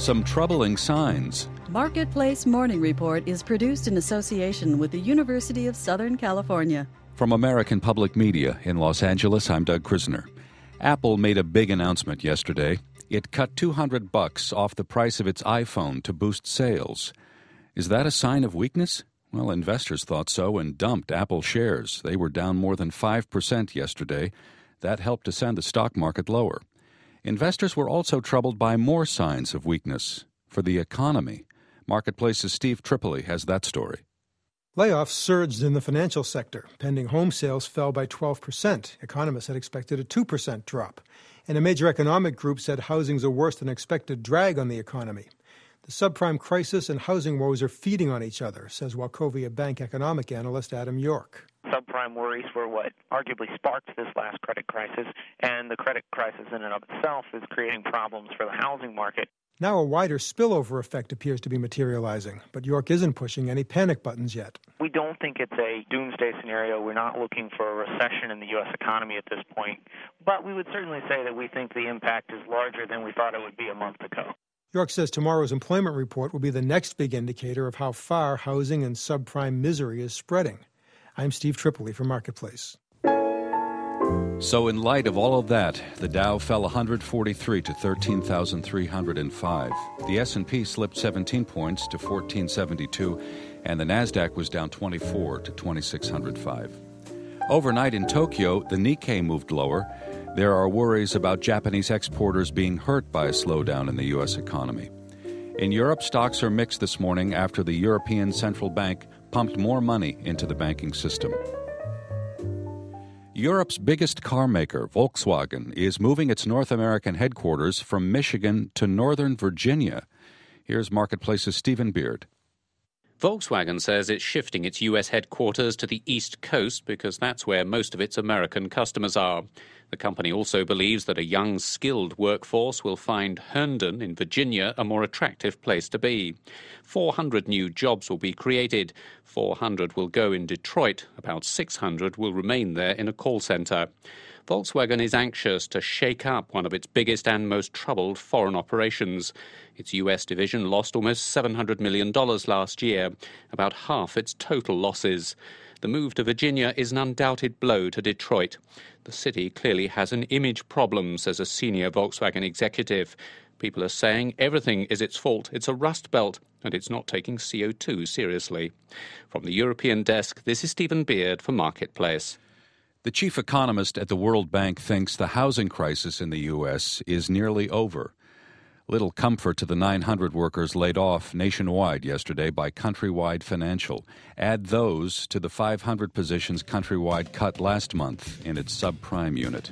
some troubling signs. Marketplace Morning Report is produced in association with the University of Southern California. From American Public Media in Los Angeles, I'm Doug Krisner. Apple made a big announcement yesterday. It cut $200 off the price of its iPhone to boost sales. Is that a sign of weakness? Well, investors thought so and dumped Apple shares. They were down more than 5% yesterday. That helped to send the stock market lower. Investors were also troubled by more signs of weakness for the economy. Marketplace's Steve Tripoli has that story. Layoffs surged in the financial sector. Pending home sales fell by 12%. Economists had expected a 2% drop. And a major economic group said housing's a worse than expected drag on the economy. The subprime crisis and housing woes are feeding on each other, says Wachovia Bank economic analyst Adam York. Subprime worries were what arguably sparked this last credit crisis, and the credit crisis in and of itself is creating problems for the housing market. Now a wider spillover effect appears to be materializing, but York isn't pushing any panic buttons yet. We don't think it's a doomsday scenario. We're not looking for a recession in the U.S. economy at this point, but we would certainly say that we think the impact is larger than we thought it would be a month ago. York says tomorrow's employment report will be the next big indicator of how far housing and subprime misery is spreading. I'm Steve Tripoli for Marketplace. So in light of all of that, the Dow fell 143 to 13,305. The S&P slipped 17 points to 1472, and the Nasdaq was down 24 to 2,605. Overnight in Tokyo, the Nikkei moved lower. There are worries about Japanese exporters being hurt by a slowdown in the U.S. economy. In Europe, stocks are mixed this morning after the European Central Bank pumped more money into the banking system. Europe's biggest car maker, Volkswagen, is moving its North American headquarters from Michigan to Northern Virginia. Here's Marketplace's Stephen Beard. Volkswagen says it's shifting its U.S. headquarters to the East Coast because that's where most of its American customers are. The company also believes that a young, skilled workforce will find Herndon in Virginia a more attractive place to be. 400 new jobs will be created. 400 will go in Detroit. About 600 will remain there in a call center. Volkswagen is anxious to shake up one of its biggest and most troubled foreign operations. Its U.S. division lost almost $700 million last year, about half its total losses. The move to Virginia is an undoubted blow to Detroit. The city clearly has an image problem, says a senior Volkswagen executive. People are saying everything is its fault. It's a rust belt, and it's not taking CO2 seriously. From the European desk, this is Stephen Beard for Marketplace. The chief economist at the World Bank thinks the housing crisis in the U.S. is nearly over. Little comfort to the 900 workers laid off nationwide yesterday by Countrywide Financial. Add those to the 500 positions Countrywide cut last month in its subprime unit.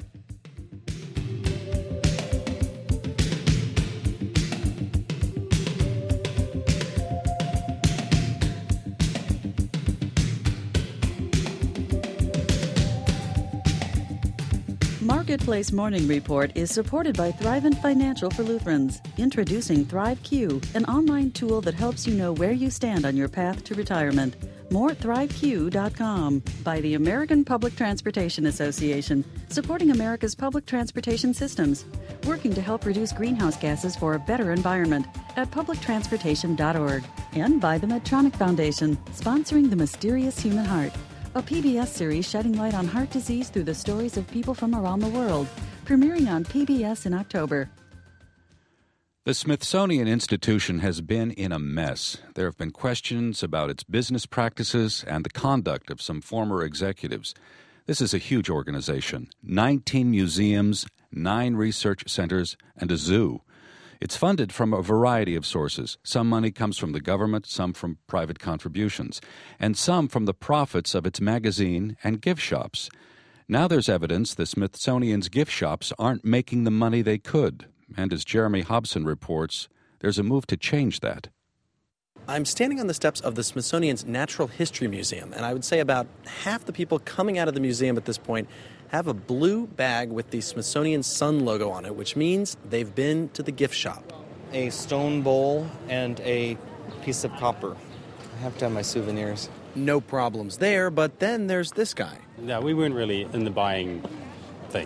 Marketplace Morning Report is supported by Thrivent Financial for Lutherans. Introducing ThriveQ, an online tool that helps you know where you stand on your path to retirement. More at ThriveQ.com. By the American Public Transportation Association, supporting America's public transportation systems. Working to help reduce greenhouse gases for a better environment at publictransportation.org. And by the Medtronic Foundation, sponsoring The Mysterious Human Heart, a PBS series shedding light on heart disease through the stories of people from around the world, premiering on PBS in October. The Smithsonian Institution has been in a mess. There have been questions about its business practices and the conduct of some former executives. This is a huge organization, 19 museums, 9 research centers, and a zoo. It's funded from a variety of sources. Some money comes from the government, some from private contributions, and some from the profits of its magazine and gift shops. Now there's evidence the Smithsonian's gift shops aren't making the money they could. And as Jeremy Hobson reports, there's a move to change that. I'm standing on the steps of the Smithsonian's Natural History Museum, and I would say about half the people coming out of the museum at this point have a blue bag with the Smithsonian Sun logo on it, which means they've been to the gift shop. A stone bowl and a piece of copper. I have to have my souvenirs. No problems there, but then there's this guy. Yeah, we weren't really in the buying thing.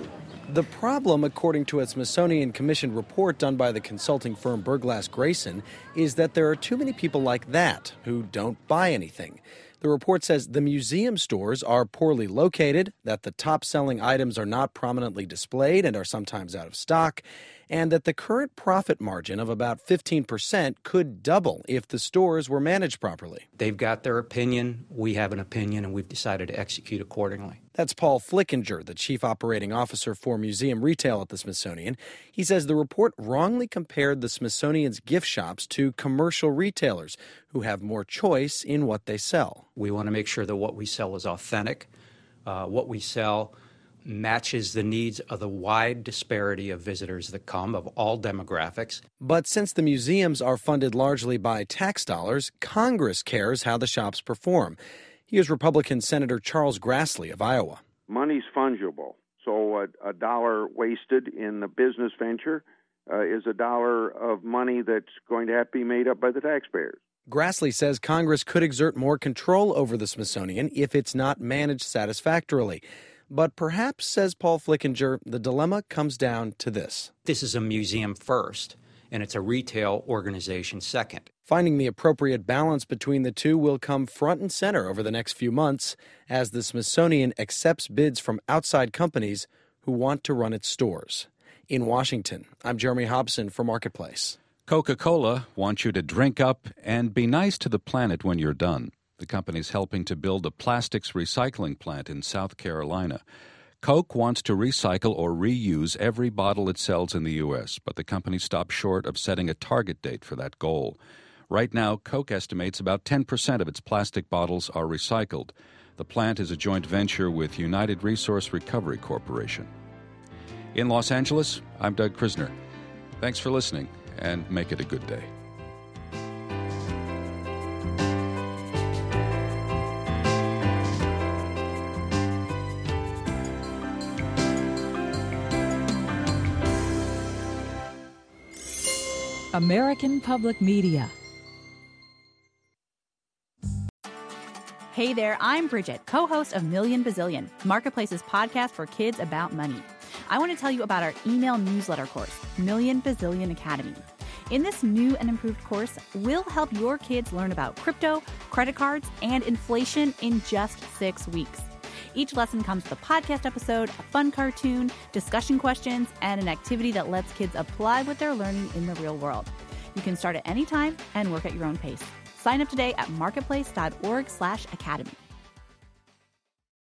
The problem, according to a Smithsonian Commission report done by the consulting firm Berglass Grayson, is that there are too many people like that who don't buy anything. The report says the museum stores are poorly located, that the top-selling items are not prominently displayed and are sometimes out of stock, and that the current profit margin of about 15% could double if the stores were managed properly. They've got their opinion, we have an opinion, and we've decided to execute accordingly. That's Paul Flickinger, the chief operating officer for museum retail at the Smithsonian. He says the report wrongly compared the Smithsonian's gift shops to commercial retailers who have more choice in what they sell. We want to make sure that what we sell is authentic, what we sell matches the needs of the wide disparity of visitors that come, of all demographics. But since the museums are funded largely by tax dollars, Congress cares how the shops perform. Here's Republican Senator Charles Grassley of Iowa. Money's fungible, so a dollar wasted in the business venture is a dollar of money that's going to have to be made up by the taxpayers. Grassley says Congress could exert more control over the Smithsonian if it's not managed satisfactorily. But perhaps, says Paul Flickinger, the dilemma comes down to this. This is a museum first, and it's a retail organization second. Finding the appropriate balance between the two will come front and center over the next few months as the Smithsonian accepts bids from outside companies who want to run its stores. In Washington, I'm Jeremy Hobson for Marketplace. Coca-Cola wants you to drink up and be nice to the planet when you're done. The company's helping to build a plastics recycling plant in South Carolina. Coke wants to recycle or reuse every bottle it sells in the U.S., but the company stopped short of setting a target date for that goal. Right now, Coke estimates about 10% of its plastic bottles are recycled. The plant is a joint venture with United Resource Recovery Corporation. In Los Angeles, I'm Doug Krisner. Thanks for listening, and make it a good day. American Public Media. Hey there, I'm Bridget, co-host of Million Bazillion, Marketplace's podcast for kids about money. I want to tell you about our email newsletter course, Million Bazillion Academy. In this new and improved course, we'll help your kids learn about crypto, credit cards, and inflation in just 6 weeks. Each lesson comes with a podcast episode, a fun cartoon, discussion questions, and an activity that lets kids apply what they're learning in the real world. You can start at any time and work at your own pace. Sign up today at marketplace.org/academy.